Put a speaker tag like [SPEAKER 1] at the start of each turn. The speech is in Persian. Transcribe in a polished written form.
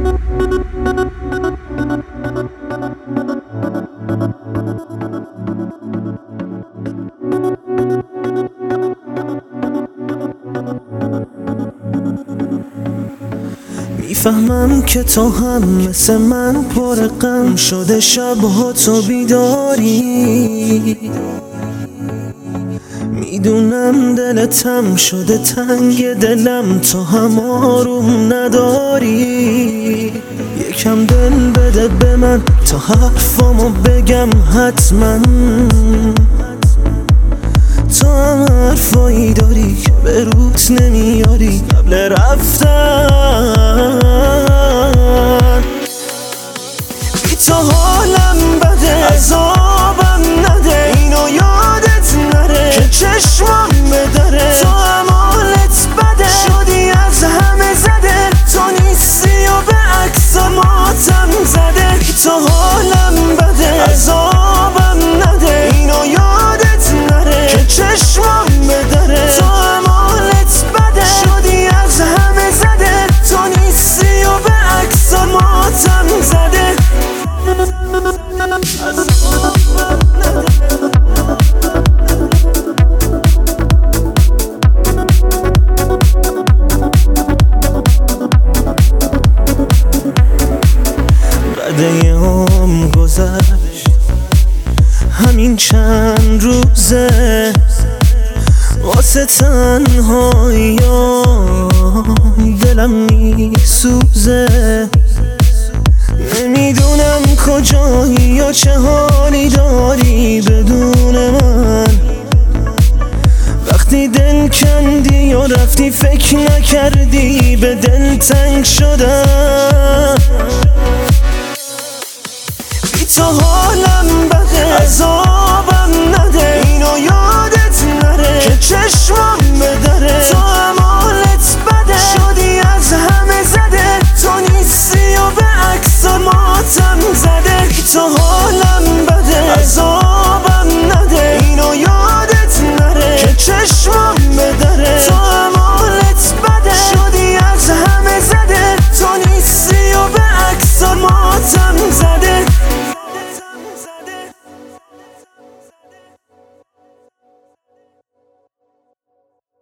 [SPEAKER 1] میفهمم که تو هم مثل من پر غم شده، شبها تو بیداری. میدونم دلتم شده تنگ دلم، تو هم آروم نداری. یکم دل بده به من تا حرفامو بگم حتما. تو هم حرفایی داری که به روت نمیاری قبل رفتن. بی تو حالم بده، عذابم نده، اینو یادت نره که چشمم بدره. تو هم حالت بده، شدی از همه زده، تو نیستی و به عکس ماتم زده. بی تو حالم بده، عذابم نده، اینو یادت نره که چشمم بدره. تو هم حالت بده، شدی از همه زده، تو نیستی و به عکس ماتم زده. بعد یه عمر گذشت، همین چند روزه واسه تنهایی دلم میسوزه. نمیدونم کجایی یا چه حالی داری بدون من. وقتی دل کندی یا رفتی فکر نکردی به دل تنگ شدم. بی تو حالم بده،